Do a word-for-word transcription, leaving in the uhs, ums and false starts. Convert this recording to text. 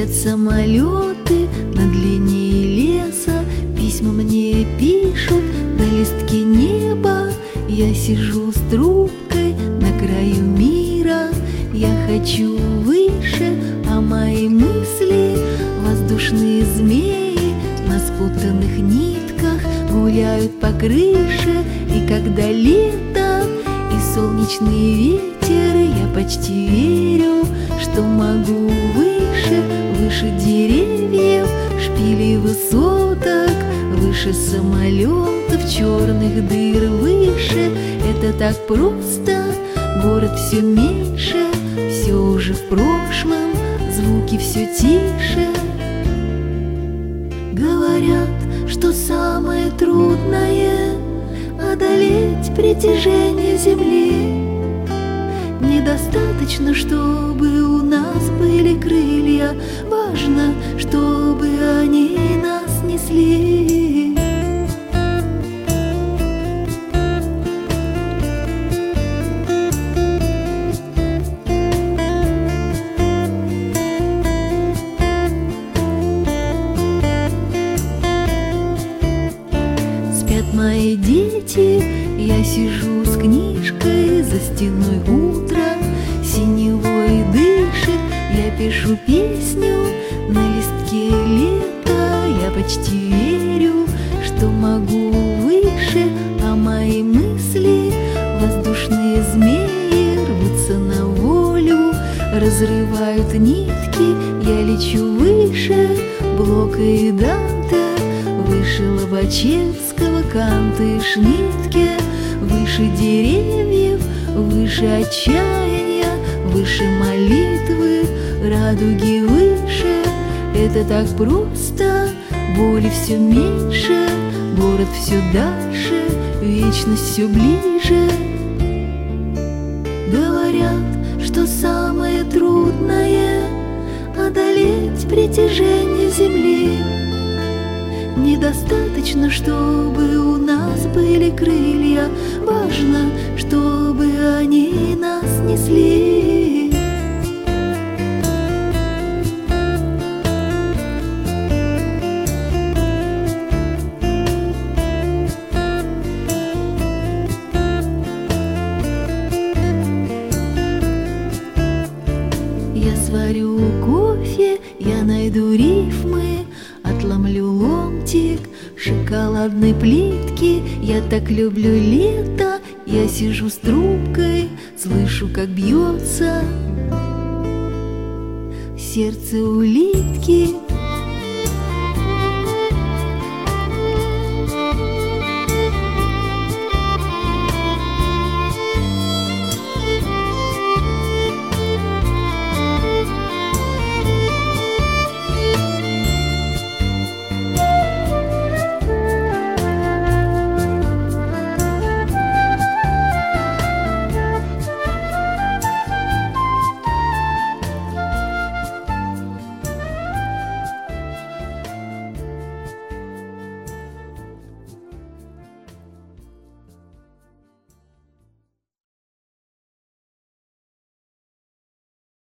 Летят самолеты над линией леса, письма мне пишут на листке неба. Я сижу с трубкой на краю мира. Я хочу выше, а мои мысли воздушные змеи на спутанных нитках гуляют по крыше. И когда лето и солнечный ветер, я почти верю, что могу выше, выше деревьев, шпилей высоток, выше самолетов, черных дыр, выше. Это так просто, город все меньше, все уже в прошлом, звуки все тише. Говорят, что самое трудное — одолеть притяжение земли. Недостаточно, чтобы у нас были крылья, важно, чтобы они нас несли. Спят мои дети, я сижу с книжкой за стеной, утро синевой дышит. Я пишу песню на листке лета. Я почти верю, что могу выше, а мои мысли воздушные змеи рвутся на волю, разрывают нитки. Я лечу выше Блока и Данте, выше Лобачевского, Канта и Шнитке, выше деревьев, выше отчаяния, выше молитвы, радуги, выше. Это так просто, боли все меньше, город все дальше, вечность все ближе. Говорят, что самое трудное — одолеть притяжение земли. Недостаточно, чтобы у нас были крылья, важно, чтобы они нас несли. Я сварю кофе, я найду рифмы, отломлю ломтик шоколадной плитки. Я так люблю лето, я сижу с трубкой, слышу, как бьется сердце улитки.